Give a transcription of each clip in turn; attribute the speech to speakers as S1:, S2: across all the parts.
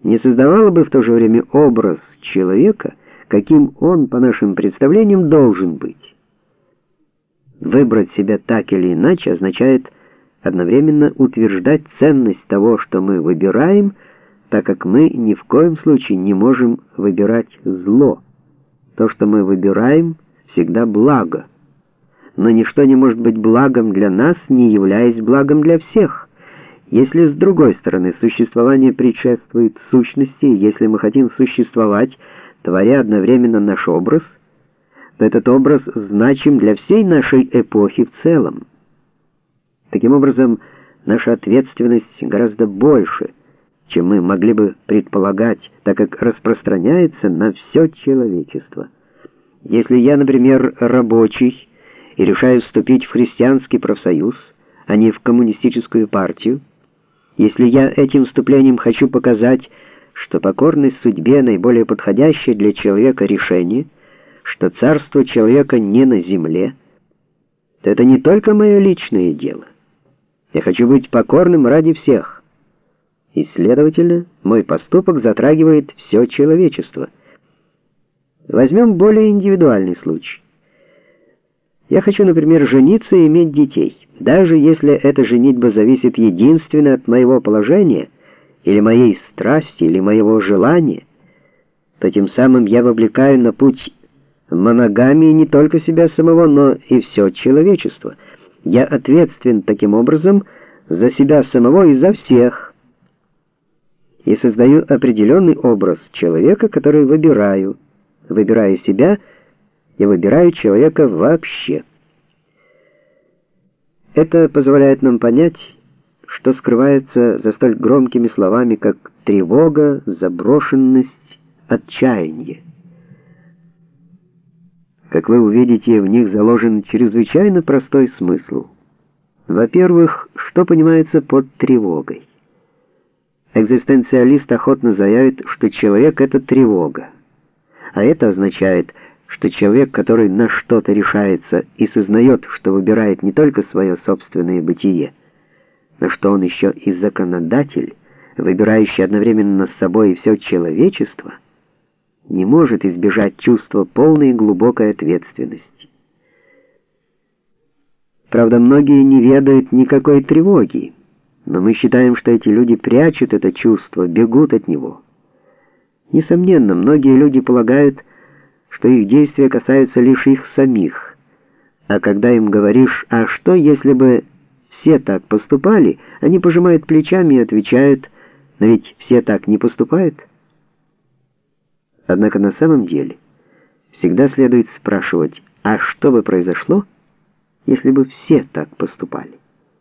S1: не создавало бы в то же время образ человека, каким он, по нашим представлениям, должен быть. Выбрать себя так или иначе означает одновременно утверждать ценность того, что мы выбираем, так как мы ни в коем случае не можем выбирать зло. То, что мы выбираем, всегда благо. Но ничто не может быть благом для нас, не являясь благом для всех. Если, с другой стороны, существование предшествует сущности, если мы хотим существовать, творя одновременно наш образ, то этот образ значим для всей нашей эпохи в целом. Таким образом, наша ответственность гораздо больше, чем мы могли бы предполагать, так как распространяется на все человечество. Если я, например, рабочий, и решаю вступить в христианский профсоюз, а не в коммунистическую партию, если я этим вступлением хочу показать, что покорность судьбе наиболее подходящее для человека решение, что царство человека не на земле, то это не только мое личное дело. Я хочу быть покорным ради всех. И, следовательно, мой поступок затрагивает все человечество. Возьмем более индивидуальный случай. Я хочу, например, жениться и иметь детей. Даже если эта женитьба зависит единственно от моего положения, или моей страсти, или моего желания, то тем самым я вовлекаю на путь моногамии не только себя самого, но и все человечество. Я ответственен таким образом за себя самого и за всех. И создаю определенный образ человека, который выбираю. Выбирая себя, я выбираю человека вообще. Это позволяет нам понять, что скрывается за столь громкими словами, как тревога, заброшенность, отчаяние. Как вы увидите, в них заложен чрезвычайно простой смысл. Во-первых, что понимается под тревогой? Экзистенциалист охотно заявит, что человек — это тревога. А это означает, что человек, который на что-то решается и сознает, что выбирает не только свое собственное бытие, но что он еще и законодатель, выбирающий одновременно с собой и все человечество, не может избежать чувства полной и глубокой ответственности. Правда, многие не ведают никакой тревоги, но мы считаем, что эти люди прячут это чувство, бегут от него. Несомненно, многие люди полагают, что их действия касаются лишь их самих. А когда им говоришь: «А что, если бы все так поступали?», они пожимают плечами и отвечают: «Но ведь все так не поступают». Однако на самом деле всегда следует спрашивать: «А что бы произошло, если бы все так поступали?»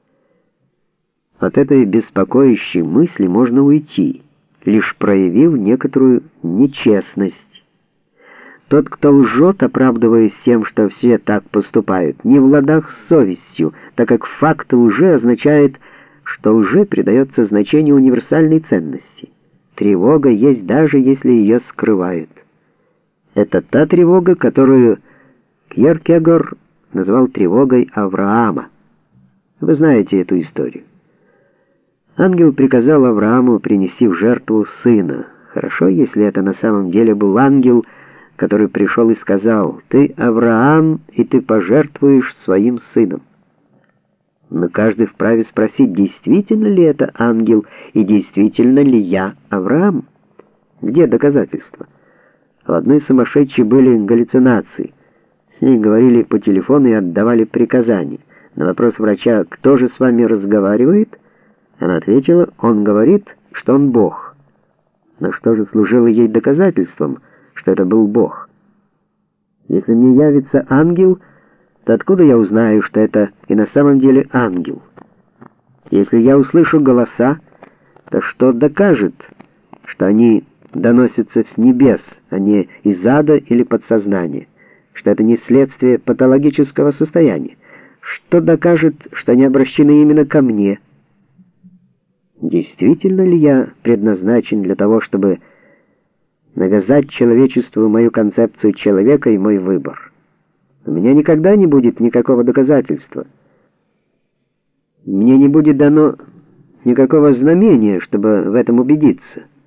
S1: От этой беспокоящей мысли можно уйти, лишь проявив некоторую нечестность. Тот, кто лжет, оправдываясь тем, что все так поступают, не в ладах с совестью, так как факт лжи означает, что лжи придается значение универсальной ценности. Тревога есть, даже если ее скрывают. Это та тревога, которую Кьеркегор назвал тревогой Авраама. Вы знаете эту историю. Ангел приказал Аврааму принести в жертву сына. Хорошо, если это на самом деле был ангел, который пришел и сказал: «Ты Авраам, и ты пожертвуешь своим сыном». Но каждый вправе спросить, действительно ли это ангел, и действительно ли я Авраам? Где доказательства? У одной сумасшедшей были галлюцинации. С ней говорили по телефону и отдавали приказания. На вопрос врача: «Кто же с вами разговаривает?», она ответила: «Он говорит, что он Бог». Но что же служило ей доказательством, что это был Бог? Если мне явится ангел, то откуда я узнаю, что это и на самом деле ангел? Если я услышу голоса, то что докажет, что они доносятся с небес, а не из ада или подсознания, что это не следствие патологического состояния? Что докажет, что они обращены именно ко мне? Действительно ли я предназначен для того, чтобы навязать человечеству мою концепцию человека и мой выбор? У меня никогда не будет никакого доказательства. Мне не будет дано никакого знамения, чтобы в этом убедиться.